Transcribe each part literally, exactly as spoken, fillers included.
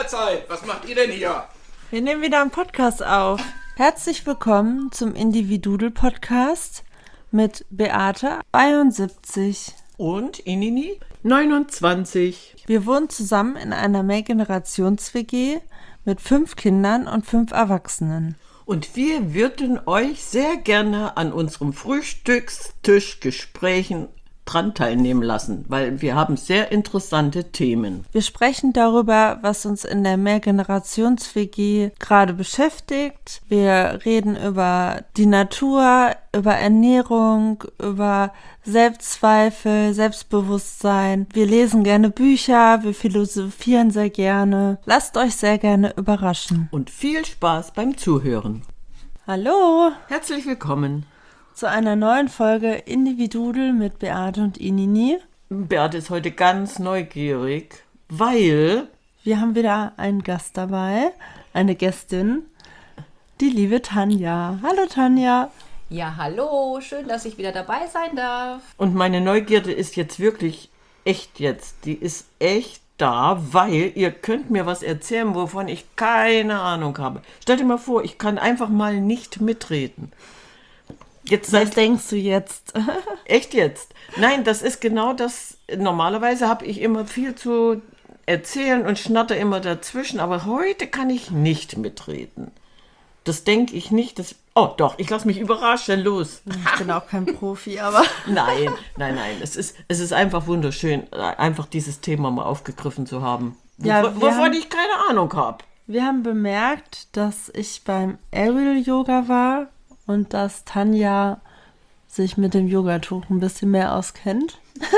Mahlzeit. Was macht ihr denn hier? Wir nehmen wieder einen Podcast auf. Herzlich willkommen zum Individudel-Podcast mit Beate, zweiundsiebzig. Und Inini, neunundzwanzig. Wir wohnen zusammen in einer Mehrgenerations-W G mit fünf Kindern und fünf Erwachsenen. Und wir würden euch sehr gerne an unserem Frühstückstischgesprächen dran teilnehmen lassen, weil wir haben sehr interessante Themen. Wir sprechen darüber, was uns in der Mehrgenerations-W G gerade beschäftigt. Wir reden über die Natur, über Ernährung, über Selbstzweifel, Selbstbewusstsein. Wir lesen gerne Bücher, wir philosophieren sehr gerne. Lasst euch sehr gerne überraschen. Und viel Spaß beim Zuhören. Hallo Herzlich willkommen. zu einer neuen Folge Individudel mit Beate und Inini. Beate ist heute ganz neugierig, weil Wir haben wieder einen Gast dabei, eine Gästin, die liebe Tanja. Hallo Tanja. Ja, hallo, schön, dass ich wieder dabei sein darf. und meine Neugierde ist jetzt wirklich echt jetzt, die ist echt da, weil ihr könnt mir was erzählen, wovon ich keine Ahnung habe. Stell dir mal vor, ich kann einfach mal nicht mitreden. Jetzt Was seid denkst du jetzt? echt jetzt. Nein, das ist genau das. Normalerweise habe ich immer viel zu erzählen und schnatter immer dazwischen, aber heute kann ich nicht mitreden. Das denke ich nicht. Das, oh doch, ich lasse mich überraschen. Los. Ich bin auch kein Profi, aber Nein, nein, nein. Es ist, es ist einfach wunderschön, einfach dieses Thema mal aufgegriffen zu haben. Ja, Wovon, wir wovon haben- ich keine Ahnung habe. wir haben bemerkt, dass ich beim Aerial Yoga war und dass Tanja sich mit dem Yogatuch ein bisschen mehr auskennt.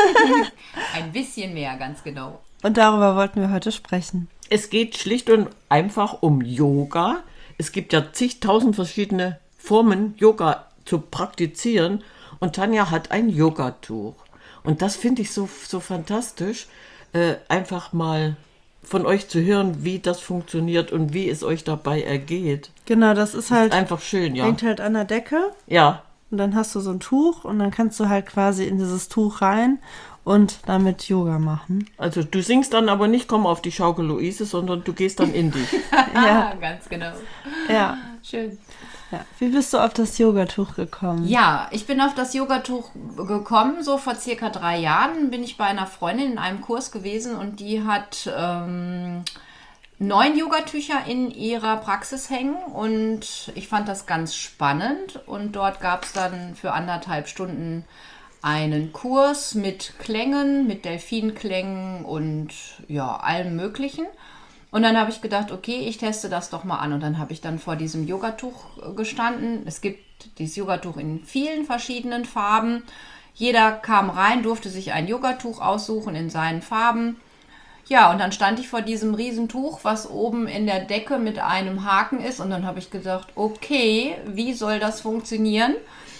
Ein bisschen mehr, ganz genau. Und darüber wollten wir heute sprechen. Es geht schlicht und einfach um Yoga. Es gibt ja zigtausend verschiedene Formen, Yoga zu praktizieren. Und Tanja hat ein Yogatuch. Und das finde ich so, so fantastisch, äh, einfach mal von euch zu hören, wie das funktioniert und wie es euch dabei ergeht. Genau, das ist halt, Einfach schön, ja. hängt halt an der Decke Ja, und dann hast du so ein Tuch und dann kannst du halt quasi in dieses Tuch rein und damit Yoga machen. also du singst dann aber nicht Komm auf die Schaukel, Luise, sondern du gehst dann in dich. Ja. Ah, ganz genau. Ja. Schön. ja. Wie bist du auf das Yogatuch gekommen? Ja, ich bin auf das Yogatuch gekommen, so vor circa drei Jahren bin ich bei einer Freundin in einem Kurs gewesen und die hat ähm, neun Yogatücher in ihrer Praxis hängen und ich fand das ganz spannend und dort gab es dann für anderthalb Stunden einen Kurs mit Klängen, mit Delfinklängen und ja, allem Möglichen. Und dann habe ich gedacht, okay, ich teste das doch mal an. Und dann habe ich dann vor diesem Yogatuch gestanden. Es gibt dieses Yogatuch in vielen verschiedenen Farben. Jeder kam rein, durfte sich ein Yogatuch aussuchen in seinen Farben. Ja, und dann stand ich vor diesem Riesentuch, was oben in der Decke mit einem Haken ist. Und dann habe ich gedacht, okay, wie soll das funktionieren?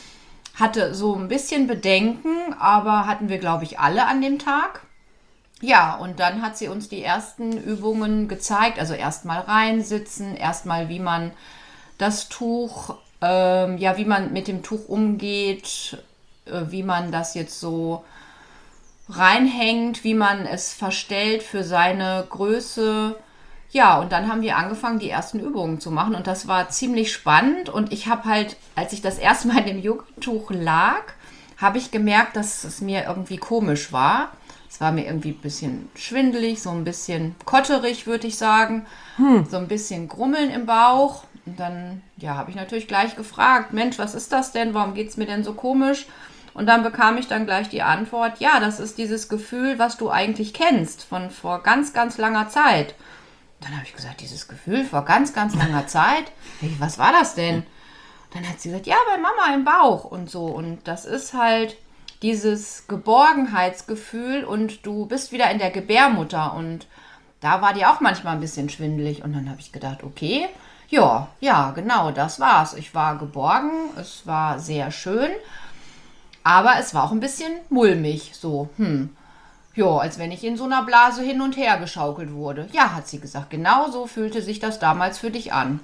Hatte so ein bisschen Bedenken, aber hatten wir, glaube ich, alle an dem Tag. Ja, und dann hat sie uns die ersten Übungen gezeigt. Also erstmal reinsitzen, erstmal wie man das Tuch, ähm, ja, wie man mit dem Tuch umgeht, äh, wie man das jetzt so reinhängt, wie man es verstellt für seine Größe. Ja, und dann haben wir angefangen, die ersten Übungen zu machen und das war ziemlich spannend und ich habe halt, als ich das erste Mal in dem Yogatuch lag, habe ich gemerkt, dass es mir irgendwie komisch war. Es war mir irgendwie ein bisschen schwindelig, so ein bisschen kotterig, würde ich sagen. Hm. So ein bisschen Grummeln im Bauch. Und dann, ja, habe ich natürlich gleich gefragt, Mensch, was ist das denn? Warum geht es mir denn so komisch? Und dann bekam ich dann gleich die Antwort, ja, das ist dieses Gefühl, was du eigentlich kennst, von vor ganz, ganz langer Zeit. Dann habe ich gesagt, dieses Gefühl vor ganz, ganz langer Zeit? Hey, was war das denn? Dann hat sie gesagt, ja, bei Mama im Bauch und so. Und das ist halt dieses Geborgenheitsgefühl und du bist wieder in der Gebärmutter und da war dir auch manchmal ein bisschen schwindelig und dann habe ich gedacht, okay, ja, ja, genau, das war's. Ich war geborgen, es war sehr schön, aber es war auch ein bisschen mulmig, so, hm, ja, als wenn ich in so einer Blase hin und her geschaukelt wurde. Ja, hat sie gesagt, genau so fühlte sich das damals für dich an.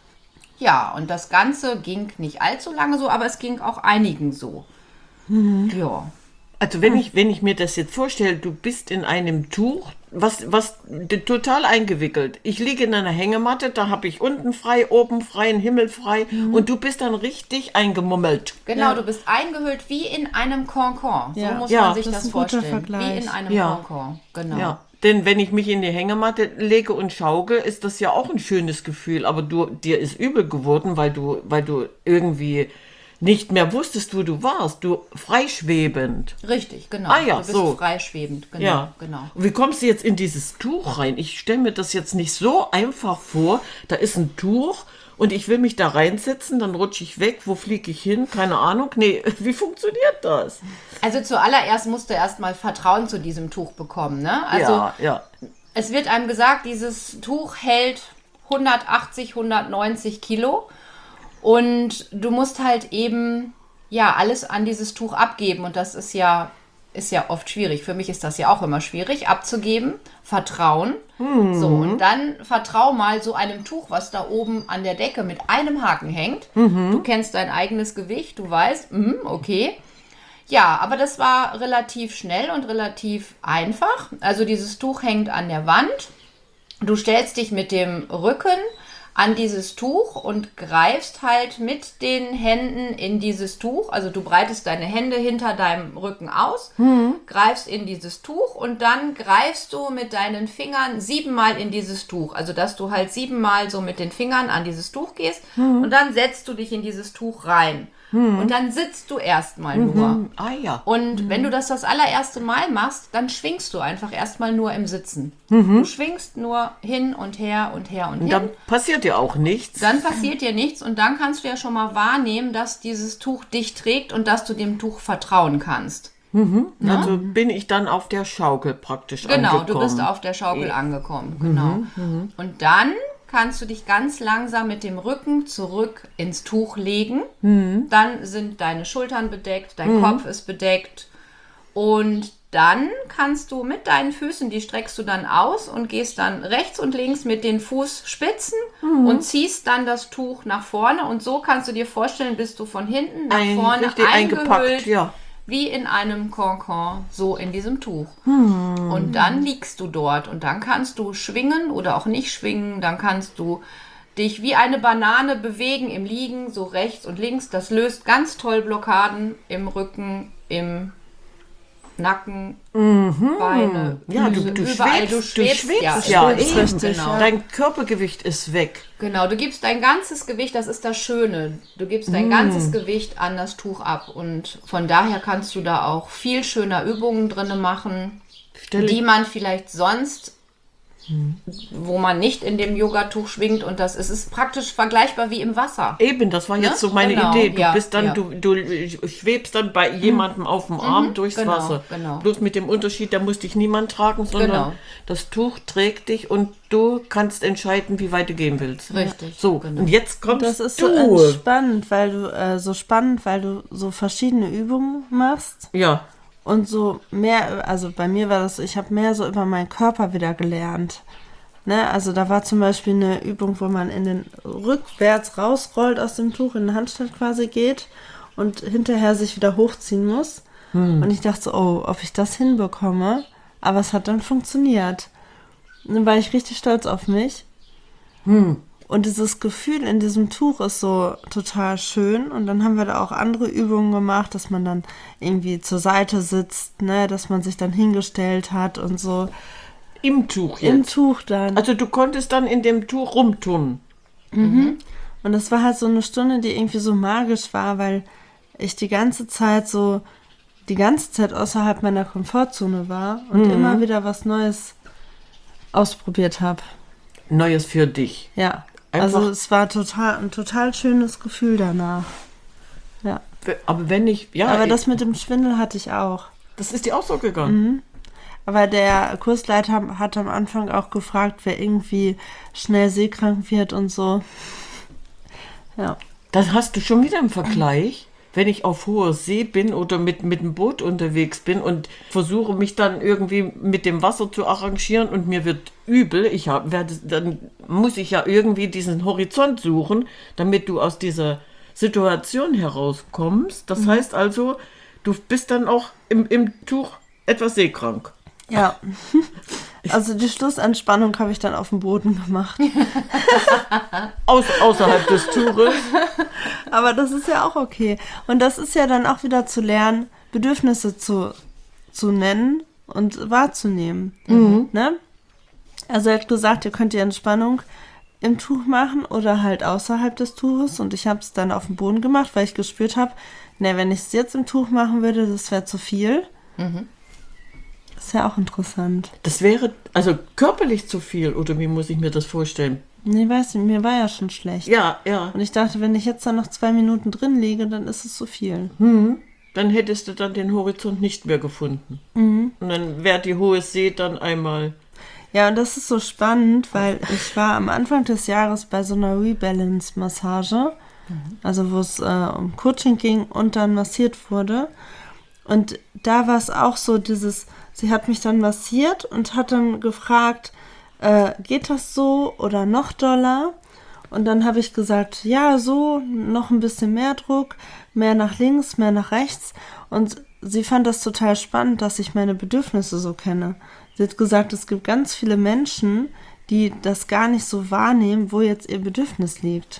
Ja, und das Ganze ging nicht allzu lange so, aber es ging auch einigen so. Mhm. Ja. Also wenn ich, wenn ich mir das jetzt vorstelle, du bist in einem Tuch, was, was d- total eingewickelt. Ich liege in einer Hängematte, da habe ich unten frei, oben frei, einen Himmel frei und du bist dann richtig eingemummelt. Genau, du bist eingehüllt wie in einem Concon. So Ja. muss Ja, man sich das das, ist ein guter vorstellen. Vergleich. Wie in einem Ja. Concon. Genau. Ja, denn wenn ich mich in die Hängematte lege und schaukel, ist das ja auch ein schönes Gefühl. Aber du, dir ist übel geworden, weil du, weil du irgendwie nicht mehr wusstest, wo du warst. Du freischwebend. Richtig, genau. Ah ja, du bist so. freischwebend. Genau, Ja, genau. Und wie kommst du jetzt in dieses Tuch rein? Ich stelle mir das jetzt nicht so einfach vor. Da ist ein Tuch und ich will mich da reinsetzen, dann rutsche ich weg. Wo fliege ich hin? Keine Ahnung. Nee, wie funktioniert das? Also zuallererst musst du erstmal Vertrauen zu diesem Tuch bekommen. Ne? Also ja, ja. es wird einem gesagt, dieses Tuch hält hundertachtzig, hundertneunzig Kilo und du musst halt eben ja alles an dieses Tuch abgeben und das ist ja, ist ja oft schwierig. Für mich ist das ja auch immer schwierig, abzugeben. Vertrauen. So, und dann vertrau mal so einem Tuch, was da oben an der Decke mit einem Haken hängt. Du kennst dein eigenes Gewicht, du weißt, mm, okay. Ja, aber das war relativ schnell und relativ einfach. Also dieses Tuch hängt an der Wand. Du stellst dich mit dem Rücken an dieses Tuch und greifst halt mit den Händen in dieses Tuch. Also du breitest deine Hände hinter deinem Rücken aus, greifst in dieses Tuch und dann greifst du mit deinen Fingern siebenmal in dieses Tuch. Also dass du halt siebenmal so mit den Fingern an dieses Tuch gehst und dann setzt du dich in dieses Tuch rein. Und dann sitzt du erstmal nur. Ah ja. Und wenn du das das allererste Mal machst, dann schwingst du einfach erstmal nur im Sitzen. Du schwingst nur hin und her und her und Und hin. dann passiert ja auch nichts. Dann passiert dir nichts und dann kannst du ja schon mal wahrnehmen, dass dieses Tuch dich trägt und dass du dem Tuch vertrauen kannst. Also bin ich dann auf der Schaukel praktisch Genau, angekommen. du bist auf der Schaukel angekommen. Genau. Und dann kannst du dich ganz langsam mit dem Rücken zurück ins Tuch legen. Dann sind deine Schultern bedeckt, dein Kopf ist bedeckt. Und dann kannst du mit deinen Füßen, die streckst du dann aus und gehst dann rechts und links mit den Fußspitzen und ziehst dann das Tuch nach vorne. Und so kannst du dir vorstellen, bist du von hinten nach Ein- vorne richtig eingehüllt. eingepackt, ja. Wie in einem Concon, so in diesem Tuch. Und dann liegst du dort und dann kannst du schwingen oder auch nicht schwingen. Dann kannst du dich wie eine Banane bewegen im Liegen, so rechts und links. Das löst ganz toll Blockaden im Rücken, im Nacken, Beine, Ja, du, Füße, du überall. schwebst, Du schwebst, du schwebst ja, ja, eben. schwebst richtig, genau. ja. Dein Körpergewicht ist weg. Genau, du gibst dein ganzes Gewicht, das ist das Schöne, du gibst dein ganzes Gewicht an das Tuch ab und von daher kannst du da auch viel schöner Übungen drin machen, Stell die ich- man vielleicht sonst, wo man nicht in dem Yogatuch schwingt und das ist, ist praktisch vergleichbar wie im Wasser. Eben, das war jetzt Ne? so meine Genau, Idee. Du ja, bist dann, ja. du, du schwebst dann bei jemandem auf dem Arm durchs genau, Wasser. genau. Bloß mit dem Unterschied, da muss dich niemand tragen, sondern Genau. das Tuch trägt dich und du kannst entscheiden, wie weit du gehen willst. Richtig, So, genau. und jetzt kommst Das ist du. so entspannt, weil du äh, so spannend, weil du so verschiedene Übungen machst Ja, und so mehr, also bei mir war das, ich habe mehr so über meinen Körper wieder gelernt. Ne? Also da war zum Beispiel eine Übung, wo man in den rückwärts rausrollt aus dem Tuch, in den Handstand quasi geht und hinterher sich wieder hochziehen muss. Und ich dachte so, oh, ob ich das hinbekomme. Aber es hat dann funktioniert. Und dann war ich richtig stolz auf mich. Und dieses Gefühl in diesem Tuch ist so total schön. Und dann haben wir da auch andere Übungen gemacht, dass man dann irgendwie zur Seite sitzt, ne, dass man sich dann hingestellt hat und so. im Tuch Im jetzt. Tuch dann. Also du konntest dann in dem Tuch rumtun. Und das war halt so eine Stunde, die irgendwie so magisch war, weil ich die ganze Zeit so, die ganze Zeit außerhalb meiner Komfortzone war und immer wieder was Neues ausprobiert habe. Neues für dich. Ja. Einfach- Also es war total ein total schönes Gefühl danach. Ja. Aber wenn ich, ja, Aber ich, das mit dem Schwindel hatte ich auch. das ist dir auch so gegangen. Aber der Kursleiter hat am Anfang auch gefragt, wer irgendwie schnell seekrank wird und so. Ja. Das hast du schon wieder im Vergleich. Wenn ich auf hoher See bin oder mit, mit dem Boot unterwegs bin und versuche mich dann irgendwie mit dem Wasser zu arrangieren und mir wird übel, ich hab, werde, dann muss ich ja irgendwie diesen Horizont suchen, damit du aus dieser Situation herauskommst. Das heißt also, du bist dann auch im, im Tuch etwas seekrank. Ja. Also die Schlussanspannung habe ich dann auf dem Boden gemacht. Aus, außerhalb des Tuches. Aber das ist ja auch okay. Und das ist ja dann auch wieder zu lernen, Bedürfnisse zu, zu nennen und wahrzunehmen. Mhm. Ne? Also er hat gesagt, ihr könnt die Entspannung im Tuch machen oder halt außerhalb des Tuches. Und ich habe es dann auf dem Boden gemacht, weil ich gespürt habe, ne, wenn ich es jetzt im Tuch machen würde, das wäre zu viel. Mhm. Ist ja auch interessant. Das wäre also körperlich zu viel, oder wie muss ich mir das vorstellen? Nee, weißt du, mir war ja schon schlecht. Ja, ja. Und ich dachte, wenn ich jetzt dann noch zwei Minuten drin liege, dann ist es zu viel. Mhm. Dann hättest du dann den Horizont nicht mehr gefunden. Mhm. Und dann wäre die hohe See dann einmal... Ja, und das ist so spannend, weil ich war am Anfang des Jahres bei so einer Rebalance-Massage, mhm. also wo es äh, um Coaching ging und dann massiert wurde. Und da war es auch so dieses, sie hat mich dann massiert und hat dann gefragt, äh, geht das so oder noch doller? Und dann habe ich gesagt, ja, so, noch ein bisschen mehr Druck, mehr nach links, mehr nach rechts. Und sie fand das total spannend, dass ich meine Bedürfnisse so kenne. Sie hat gesagt, es gibt ganz viele Menschen, die das gar nicht so wahrnehmen, wo jetzt ihr Bedürfnis liegt.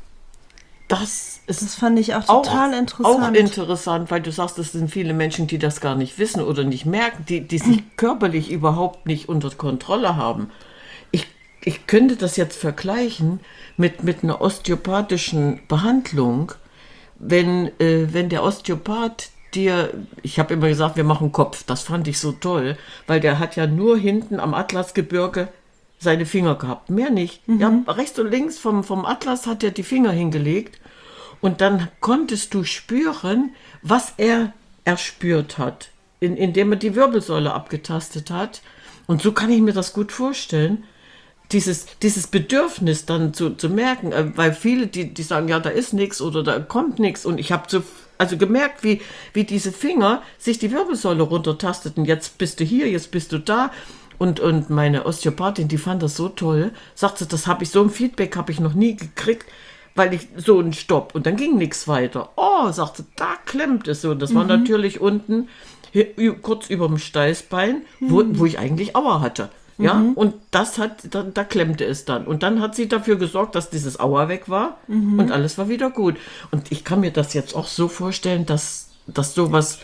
Das ist das fand ich auch total auch, interessant. Auch interessant, weil du sagst, es sind viele Menschen, die das gar nicht wissen oder nicht merken, die, die sich körperlich überhaupt nicht unter Kontrolle haben. Ich, ich könnte das jetzt vergleichen mit, mit einer osteopathischen Behandlung. Wenn, äh, wenn der Osteopath dir, ich habe immer gesagt, wir machen Kopf, das fand ich so toll, weil der hat ja nur hinten am Atlasgebirge seine Finger gehabt, mehr nicht. Mhm. Ja, rechts und links vom, vom Atlas hat er die Finger hingelegt und dann konntest du spüren, was er erspürt hat, in, indem er die Wirbelsäule abgetastet hat. Und so kann ich mir das gut vorstellen, dieses, dieses Bedürfnis dann zu, zu merken, weil viele, die, die sagen, ja, da ist nichts oder da kommt nichts. Und ich habe so, also gemerkt, wie, wie diese Finger sich die Wirbelsäule runtertasteten. Jetzt bist du hier, jetzt bist du da. Und, und meine Osteopathin, die fand das so toll, sagte, das habe ich, so ein Feedback habe ich noch nie gekriegt, weil ich so einen Stopp. Und dann ging nichts weiter. Oh, sagte, da klemmt es so. Und das mhm. war natürlich unten, hier, kurz über dem Steißbein, mhm. wo, wo ich eigentlich Aua hatte. Ja, mhm. und das hat, da, da klemmte es dann. Und dann hat sie dafür gesorgt, dass dieses Aua weg war mhm. und alles war wieder gut. Und ich kann mir das jetzt auch so vorstellen, dass, dass sowas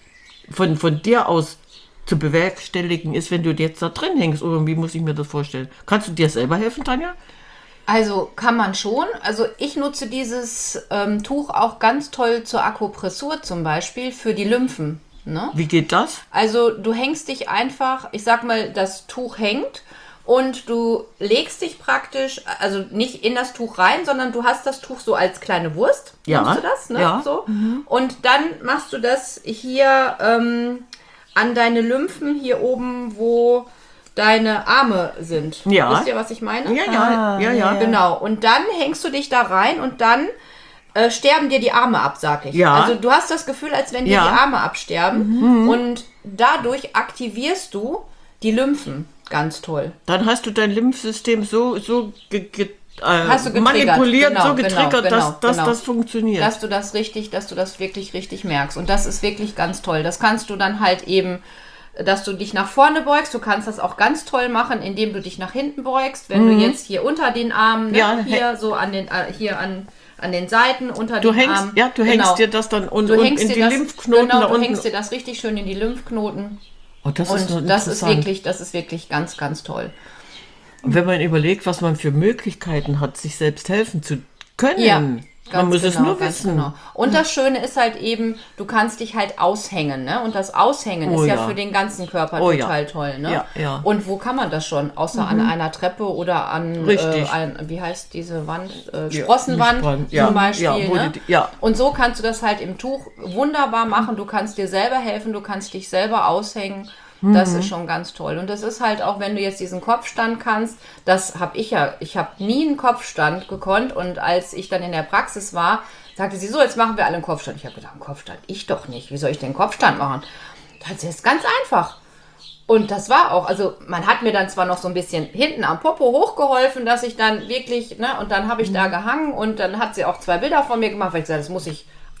von, von dir aus zu bewerkstelligen ist, wenn du jetzt da drin hängst. Oder wie muss ich mir das vorstellen? Kannst du dir selber helfen, Tanja? Also kann man schon. Also ich nutze dieses ähm, Tuch auch ganz toll zur Akupressur zum Beispiel für die Lymphen. Ne? Wie geht das? Also du hängst dich einfach, ich sag mal, das Tuch hängt und du legst dich praktisch, also nicht in das Tuch rein, sondern du hast das Tuch so als kleine Wurst. Ja. Nimmst du das? Ne? Ja. So. Mhm. Und dann machst du das hier ähm, an deine Lymphen hier oben, wo deine Arme sind. Ja. Wisst ihr, was ich meine? Ja, ja, Ah, ja, ja. Genau. Und dann hängst du dich da rein und dann äh, sterben dir die Arme ab, sag ich. Ja. Also du hast das Gefühl, als wenn dir Ja. die Arme absterben. Mhm. Und dadurch aktivierst du die Lymphen. Ganz toll. Dann hast du dein Lymphsystem so, so ge, ge, äh, Hast du getriggert. manipuliert, Genau, so getriggert, genau, dass, dass genau. das funktioniert. Dass du das richtig, dass du das wirklich richtig merkst. Und das ist wirklich ganz toll. Das kannst du dann halt eben, dass du dich nach vorne beugst. Du kannst das auch ganz toll machen, indem du dich nach hinten beugst. Wenn Mhm. du jetzt hier unter den Armen, ne, Ja, hier so an den, äh, hier an, an den Seiten, unter Du den hängst, Armen. ja, du hängst Genau. dir das dann und, Du und hängst in dir die das, Lymphknoten genau, da du unten. hängst dir das richtig schön in die Lymphknoten. Oh, das ist Und noch das ist interessant. wirklich, das ist wirklich ganz, ganz toll. Und wenn man überlegt, was man für Möglichkeiten hat, sich selbst helfen zu können, Ja, man muss es nur ganz wissen. genau. Und das Schöne ist halt eben, du kannst dich halt aushängen, ne? Und das Aushängen Oh ist ja, ja. für den ganzen Körper Oh ja. total toll, ne? Ja, ja. Und wo kann man das schon? Außer an einer Treppe oder an, Richtig. äh, ein, wie heißt diese Wand? Äh, Ja, Sprossenwand die Spran- zum ja, Beispiel, ja, wo ne? die- ja. Und so kannst du das halt im Tuch wunderbar machen. Du kannst dir selber helfen, du kannst dich selber aushängen. Das Mhm. ist schon ganz toll. Und das ist halt auch, wenn du jetzt diesen Kopfstand kannst, das habe ich ja, ich habe nie einen Kopfstand gekonnt. Und als ich dann in der Praxis war, sagte sie so, jetzt machen wir alle einen Kopfstand. Ich habe gedacht, einen Kopfstand? Ich doch nicht. Wie soll ich denn einen Kopfstand machen? Da hat sie, das ist ganz einfach. Und das war auch, also man hat mir dann zwar noch so ein bisschen hinten am Popo hochgeholfen, dass ich dann wirklich, ne, und dann habe ich da gehangen und dann hat sie auch zwei Bilder von mir gemacht, weil ich gesagt, das muss ich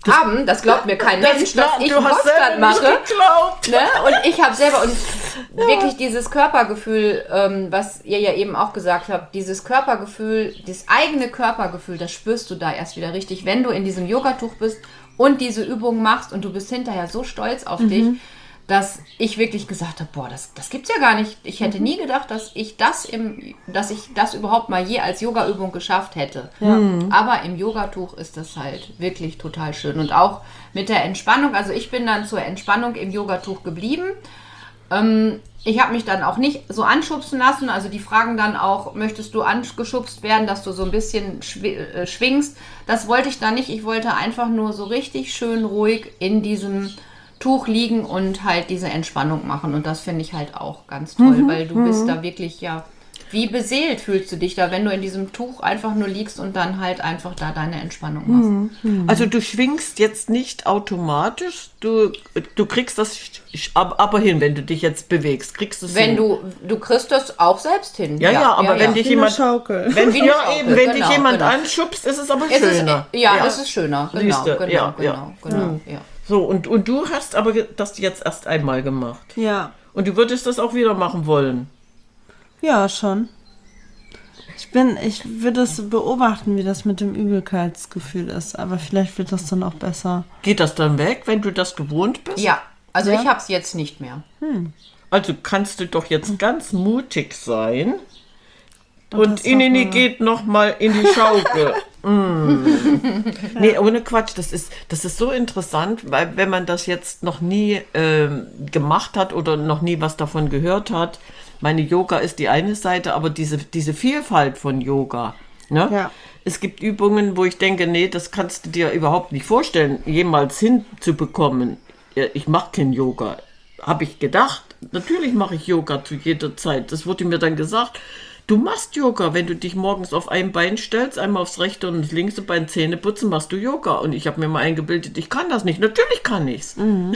haben. Das glaubt mir kein Das- Mensch, dass na, ich du hast Boxstand selber nicht mache. geglaubt. Ne? Und ich habe selber und wirklich dieses Körpergefühl, ähm, was ihr ja eben auch gesagt habt, dieses Körpergefühl, das eigene Körpergefühl, das spürst du da erst wieder richtig, wenn du in diesem Yogatuch bist und diese Übungen machst und du bist hinterher so stolz auf dich, dass ich wirklich gesagt habe, boah, das, das gibt's ja gar nicht. Ich hätte nie gedacht, dass ich das im, dass ich das überhaupt mal je als Yoga-Übung geschafft hätte. Aber im Yogatuch ist das halt wirklich total schön. Und auch mit der Entspannung, also ich bin dann zur Entspannung im Yogatuch geblieben. Ähm, ich habe mich dann auch nicht so anschubsen lassen. Also die fragen dann auch, möchtest du angeschubst werden, dass du so ein bisschen schw- äh, schwingst. Das wollte ich dann nicht. Ich wollte einfach nur so richtig schön ruhig in diesem Tuch liegen und halt diese Entspannung machen. Und das finde ich halt auch ganz toll, mhm, weil du mhm. bist da wirklich, ja, wie beseelt fühlst du dich da, wenn du in diesem Tuch einfach nur liegst und dann halt einfach da deine Entspannung machst. Mhm. Also du schwingst jetzt nicht automatisch, du, du kriegst das aber hin, wenn du dich jetzt bewegst, kriegst du es Wenn hin. du, du kriegst das auch selbst hin. Ja, ja, ja aber ja, wenn ja. dich Wie eine jemand, Schaukel. wenn, Wie ja, eine Schaukel, eben, wenn genau, dich jemand genau. anschubst, ist es aber Es schöner. Ist, ja, ja, es ist schöner, genau, Siehste, genau, ja, genau, ja. genau, Mhm. ja. So, und, und du hast aber das jetzt erst einmal gemacht. Ja. Und du würdest das auch wieder machen wollen? Ja, schon. Ich bin, ich würde es beobachten, wie das mit dem Übelkeitsgefühl ist, aber vielleicht wird das dann auch besser. Geht das dann weg, wenn du das gewohnt bist? Ja, also Ja? ich habe es jetzt nicht mehr. Hm. Also kannst du doch jetzt ganz mutig sein. Und Und das Inini noch, äh, geht noch mal in die Schaukel. mm. Nee, ohne Quatsch. Das ist, das ist so interessant, weil wenn man das jetzt noch nie ähm, gemacht hat oder noch nie was davon gehört hat, meine Yoga ist die eine Seite, aber diese, diese Vielfalt von Yoga. Ne? Ja. Es gibt Übungen, wo ich denke, nee, das kannst du dir überhaupt nicht vorstellen, jemals hinzubekommen. Ja, ich mache kein Yoga. Habe ich gedacht. Natürlich mache ich Yoga zu jeder Zeit. Das wurde mir dann gesagt. Du machst Yoga, wenn du dich morgens auf ein Bein stellst, einmal aufs rechte und das linke Bein Zähne putzen, machst du Yoga. Und ich habe mir mal eingebildet, ich kann das nicht. Natürlich kann ich's. Mhm.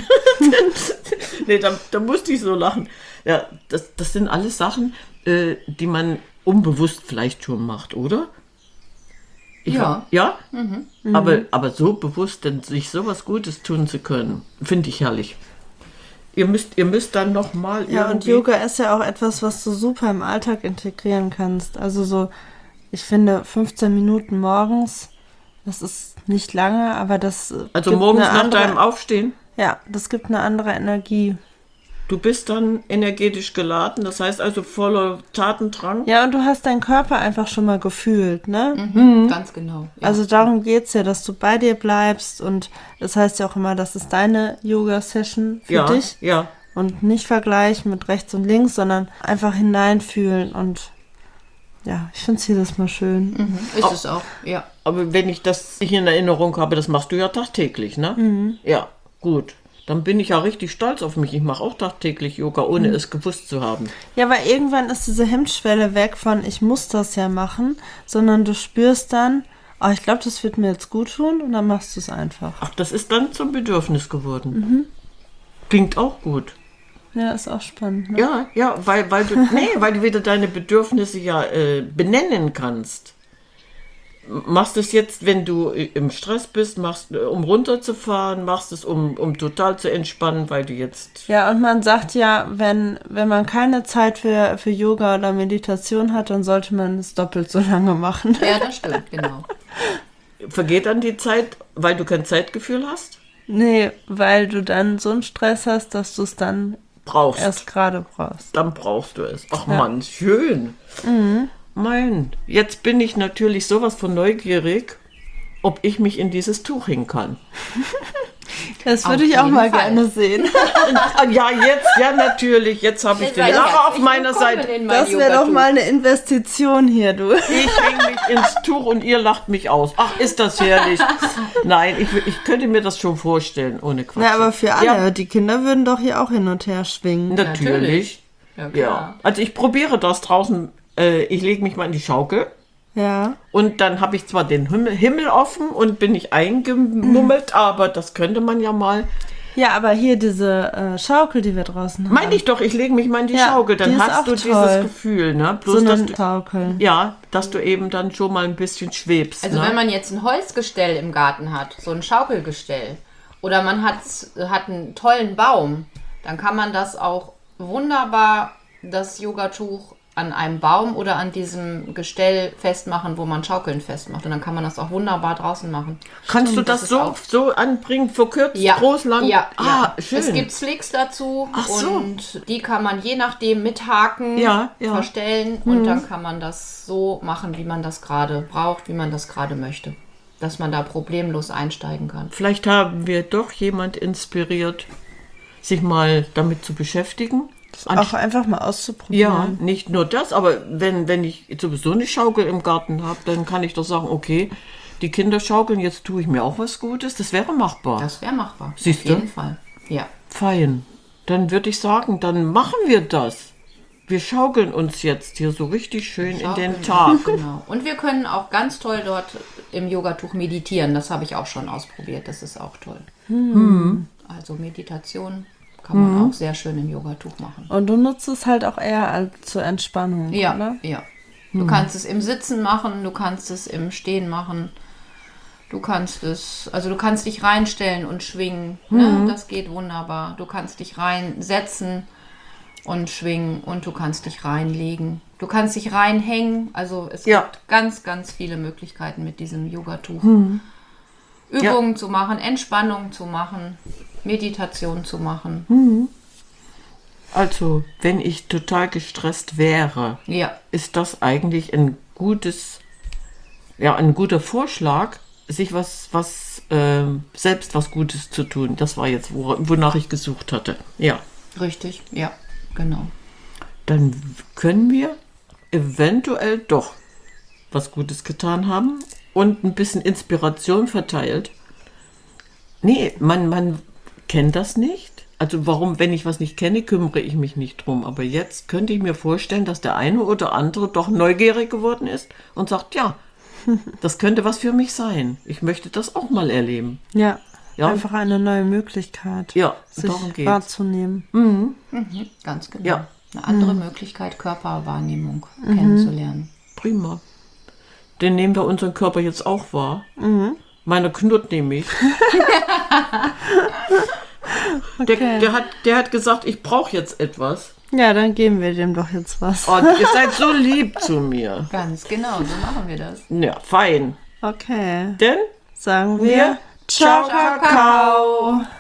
Nee, da, da musste ich so lachen. Ja, das, das sind alles Sachen, äh, die man unbewusst vielleicht schon macht, oder? Ich Ja. Hab, ja? Mhm. Aber, aber so bewusst, denn sich sowas Gutes tun zu können, finde ich herrlich. Ihr müsst, ihr müsst dann noch mal Ja, und irgendwie- Yoga ist ja auch etwas, was du super im Alltag integrieren kannst. Also so, ich finde fünfzehn Minuten morgens, das ist nicht lange, aber das äh, Also gibt morgens eine nach andere, deinem Aufstehen, ja, das gibt eine andere Energie. du bist dann energetisch geladen, das heißt also voller Tatendrang. Ja, und du hast deinen Körper einfach schon mal gefühlt, ne? Mhm. Ganz genau. Ja. Also darum geht's ja, dass du bei dir bleibst und das heißt ja auch immer, das ist deine Yoga-Session für Ja, dich ja. und nicht vergleichen mit rechts und links, sondern einfach hineinfühlen und ja, ich finde es jedes Mal schön. Mhm. Ist es auch, ja. Aber wenn ich das nicht in Erinnerung habe, das machst du ja tagtäglich, ne? Mhm. Ja, gut. Dann bin ich ja richtig stolz auf mich. Ich mache auch tagtäglich Yoga, ohne es gewusst zu haben. Ja, aber irgendwann ist diese Hemmschwelle weg von, ich muss das ja machen, sondern du spürst dann, oh, ich glaube, das wird mir jetzt gut tun und dann machst du es einfach. Ach, das ist dann zum Bedürfnis geworden. Klingt auch gut. Ja, ist auch spannend. Ne? Ja, ja, weil, weil du, nee, weil du wieder deine Bedürfnisse ja äh, benennen kannst. Machst es jetzt, wenn du im Stress bist, machst um runterzufahren, machst es, um, um total zu entspannen, weil du jetzt... Ja, und man sagt ja, wenn, wenn man keine Zeit für, für Yoga oder Meditation hat, dann sollte man es doppelt so lange machen. Ja, das stimmt, genau. Vergeht dann die Zeit, weil du kein Zeitgefühl hast? Nee, weil du dann so einen Stress hast, dass du es dann Brauchst. erst gerade brauchst. Dann brauchst du es. Ach Ja. Mann, schön. Mein, jetzt bin ich natürlich sowas von neugierig, ob ich mich in dieses Tuch hängen kann. Das Auf würde ich auch jeden mal Fall. gerne sehen. Ja, jetzt, ja natürlich, jetzt habe ich den Seid Lacher auf herzlich meiner willkommen Seite. in meinem Das wäre doch Yogatuch. mal eine Investition hier, du. Ich hänge mich ins Tuch und ihr lacht mich aus. Ach, ist das herrlich. Nein, ich, ich könnte mir das schon vorstellen, ohne Quatsch. Na, aber für alle, Ja, die Kinder würden doch hier auch hin und her schwingen. natürlich. Ja, Ja. klar. Also ich probiere das draußen. Äh, ich lege mich mal in die Schaukel. Ja. Und dann habe ich zwar den Himmel, Himmel offen und bin nicht eingemummelt, aber das könnte man ja mal. Ja, aber hier diese äh, Schaukel, die wir draußen haben. Meinte ich doch, ich lege mich mal in die Ja, Schaukel, die dann ist auch hast du toll. dieses Gefühl, ne? Bloß, so dass eine du, Schaukel. ja, dass du eben dann schon mal ein bisschen schwebst. Also ne? wenn man jetzt ein Holzgestell im Garten hat, so ein Schaukelgestell, oder man hat, hat einen tollen Baum, dann kann man das auch wunderbar, das Yogatuch, an einem Baum oder an diesem Gestell festmachen, wo man Schaukeln festmacht. Und dann kann man das auch wunderbar draußen machen. Kannst du das das ist so, auch- so anbringen, verkürzt, Ja, groß, lang? ja, ah, ja. schön. Es gibt Slicks dazu Ach so. und die kann man je nachdem mithaken, Ja, ja. verstellen und dann kann man das so machen, wie man das gerade braucht, wie man das gerade möchte. Dass man da problemlos einsteigen kann. Vielleicht haben wir doch jemand inspiriert, sich mal damit zu beschäftigen. Auch einfach mal Ja, auszuprobieren. nicht nur das, aber wenn, wenn ich sowieso eine Schaukel im Garten habe, dann kann ich doch sagen, okay, die Kinder schaukeln, jetzt tue ich mir auch was Gutes. Das wäre machbar. Das wäre machbar. Siehst Auf du? jeden Fall. Ja. Fein. Dann würde ich sagen, dann machen wir das. Wir schaukeln uns jetzt hier so richtig schön in den Tag. Genau. Und wir können auch ganz toll dort im Yogatuch meditieren. Das habe ich auch schon ausprobiert. Das ist auch toll. Also Meditation kann man auch sehr schön im Yogatuch machen. Und du nutzt es halt auch eher als zur Entspannung, Ja, oder? ja. Du kannst es im Sitzen machen, du kannst es im Stehen machen. Du kannst es, also du kannst dich reinstellen und schwingen. Ne? Das geht wunderbar. Du kannst dich reinsetzen und schwingen und du kannst dich reinlegen. Du kannst dich reinhängen. Also es Ja. gibt ganz, ganz viele Möglichkeiten mit diesem Yogatuch. Übungen zu machen, Entspannung zu machen, Meditation zu machen. Also, wenn ich total gestresst wäre, Ja, ist das eigentlich ein gutes, ja, ein guter Vorschlag, sich was, was, ähm, selbst was Gutes zu tun. Das war jetzt, wo, wonach ich gesucht hatte. Ja. richtig. Ja, genau. Dann können wir eventuell doch was Gutes getan haben und ein bisschen Inspiration verteilt. Nee, man, man kennt das nicht. Also warum, wenn ich was nicht kenne, kümmere ich mich nicht drum. Aber jetzt könnte ich mir vorstellen, dass der eine oder andere doch neugierig geworden ist und sagt, ja, das könnte was für mich sein. Ich möchte das auch mal erleben. Ja. Ja. Einfach eine neue Möglichkeit, Ja, sich darum geht's. wahrzunehmen. Ganz genau. Ja. Eine andere Möglichkeit, Körperwahrnehmung kennenzulernen. Prima. Den nehmen wir unseren Körper jetzt auch wahr. Meiner knurrt nämlich. der, der, hat, der hat gesagt, ich brauche jetzt etwas. Ja, dann geben wir dem doch jetzt was. Und ihr seid so lieb zu mir. Ganz genau, so machen wir das. Ja, fein. Okay. Denn Sagen wir wir Ciao, Kakao.